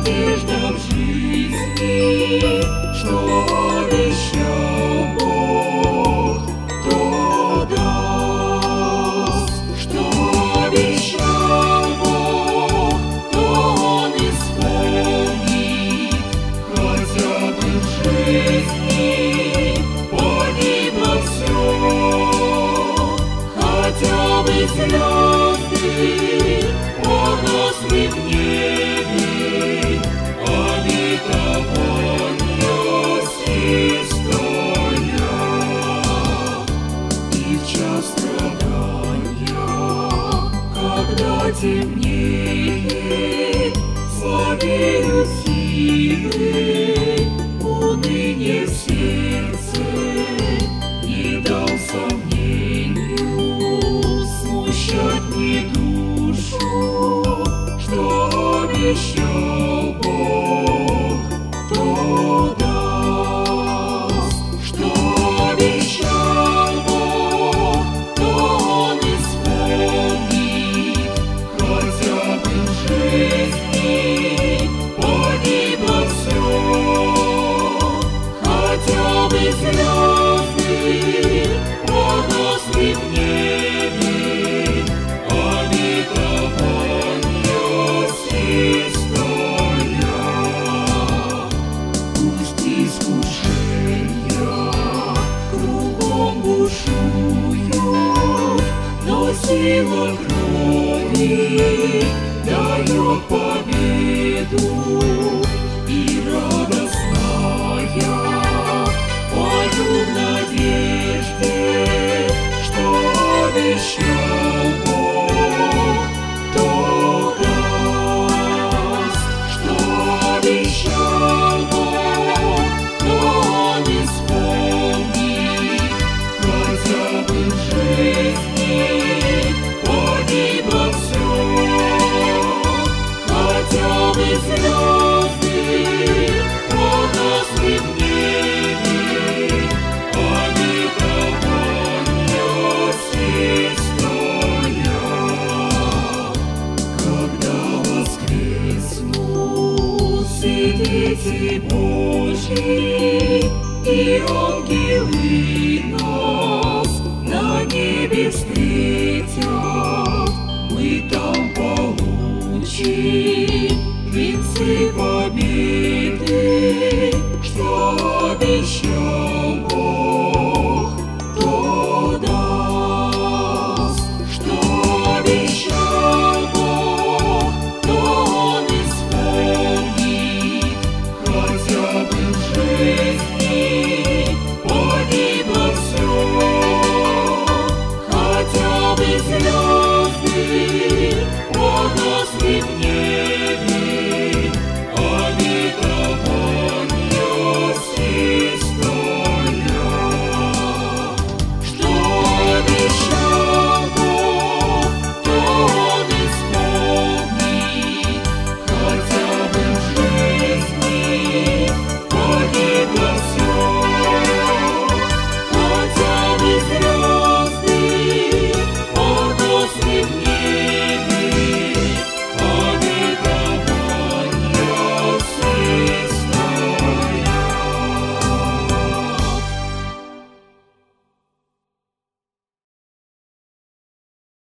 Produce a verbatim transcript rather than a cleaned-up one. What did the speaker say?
надежда в жизни, что обещал Бог, то даст. Что обещал Бог, то Он исполнит. Хотя бы в жизни погибло все, хотя бы звезды погасли в небе, обетования свистая. И в час страдания, когда темнеет, слабеют силы, уныние в сердце не дал сомнению смущать мне душу, что обещал Бог, то даст. Что обещал Бог, то Он исполнит. Хотя бы в жизни погибло все, хотя бы звезды погасли в небе, обетования свистая. Пусть искушения кругом бушуют, но сила крови дает победу. И радостная пою в надежде, что обещал Бог, то даст. Что обещал Бог, то Он исполнит. Хотя бы в жизни погибло все, хотя бы звезды погасли в небе, обетования свистая. Когда воскреснут все дети Божьи, и ангелы нас на небе встретят, мы там получим венцы победы, что обещал